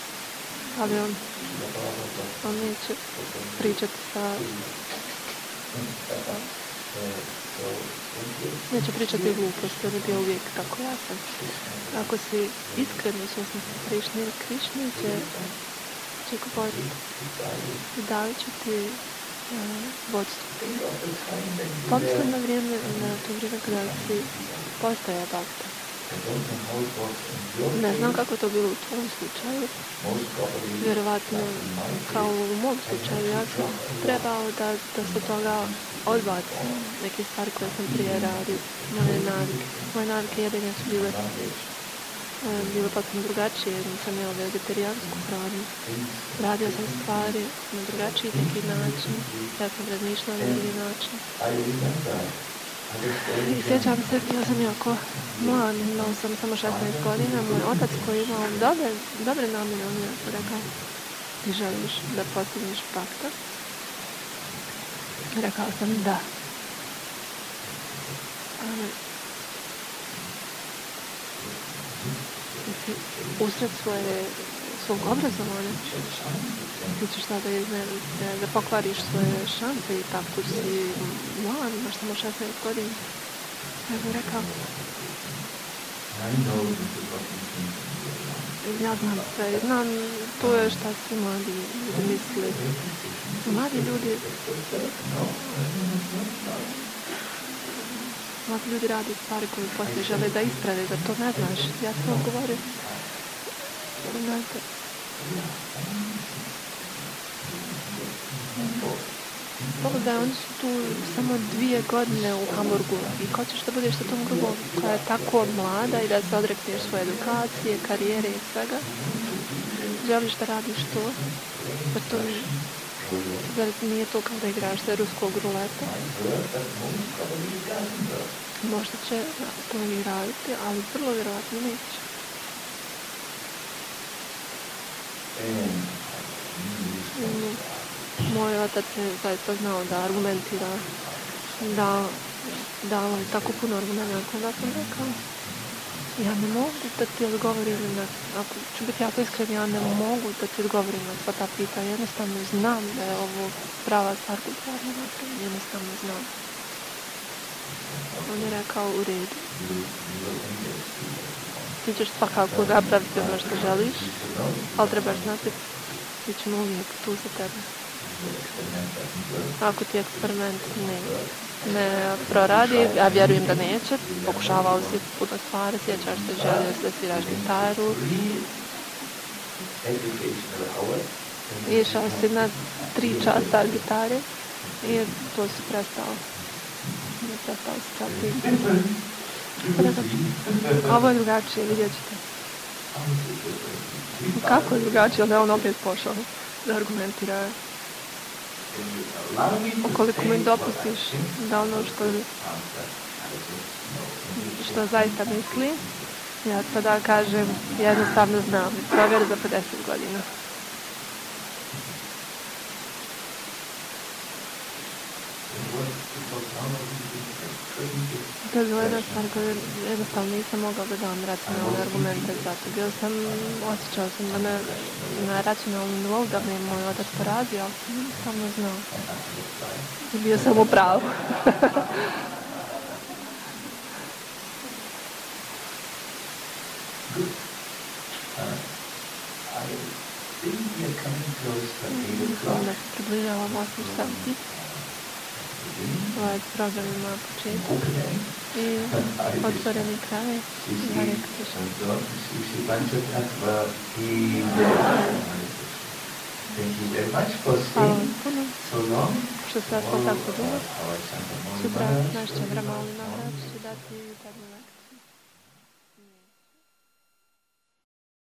Ali on neće pričati Neće pričati gluposti, on je bio uvijek tako jasan. Ako si iskreno svjesni Krišni, Krišni će govoriti i davit će ti vodstvo. Pomislim na to vrijeme kada si postaje bakta. Ne znam kako je to bilo u tvom slučaju. Vjerovatno, kao u mom slučaju, ja sam trebao da se toga odbacim. Neke stvari koje sam prije radio, moje navike jedine su bile potpuno drugačije. Nisam jeo vegetarijansku hranu. Radio sam stvari na drugačiji neki način. Ja sam razmišljala na drugi način. I sjećam se, bio sam jako mlad, imao sam samo 16 godina. Moj otac koji imao dobre namjere, on je rekao: ti želiš da postigneš bakta? Rekao sam da. Usred svog obrazovanja ti ćeš sada da pokvariš svoje šanse i tako si mlad, imaš samo 16 godina. Ja bih rekao, ja znam sve, znam to je šta svi mladi ljudi misle. Mladi ljudi radi stvari koje poslije žele da isprave, da to ne znaš. Ja sam odgovorio, znate, pogledaj, oni su tu samo 2 godine u Hamburgu i ko ćeš da budeš sa tom grupom koja je tako mlada i da se odrekneš svoje edukacije, karijere i svega? Želiš da radiš to? Zar nije to kao da igraš sa ruskog ruleta? Možda će to i raditi, ali vrlo vjerovatno neće. Moj otac je zaista znao da argumentira, da on tako puno argumenta. Onda sam rekao, ja ne mogu da ti odgovorim ako ću biti jako iskren, ja ne mogu da ti odgovorim na sva ta pitanja. Jednostavno znam da je ovo prava stvar koju treba napraviti. Jednostavno znam. On je rekao, u redu. Ti ćeš svakako napraviti ono što želiš, ali trebaš znati, mi ćemo uvijek tu za tebe. Ako ti eksperiment ne proradi, ja vjerujem da neće, pokušavao si puno stvari, sjećaš se, želio si da sviraš gitaru, išao si na 3 časa gitare i to si prestao si čati. Ovo je drugačije, vidjet ćete. Kako je drugačije, onda je on opet pošao da argumentira. Ukoliko mi dopustiš da ono što zaista misli, ja sada kažem, jednostavno znam, provjer za 50 godina. To je bila jedna stvar koju jednostavno nisam mogla da dam racionalne argumente zato. Osjećao sam da me na racionalnom nivou da me moj otac porazio, ali sam jednostavno znao. I bio sam u pravu. Onda se približavamo 8 sati. Ovaj program ima početak i otvoreni kraj. Hare Krishna. Hvala vam puno što ste ostali tako dugo. Sutra naš Čandra Mauli Maharaj će dati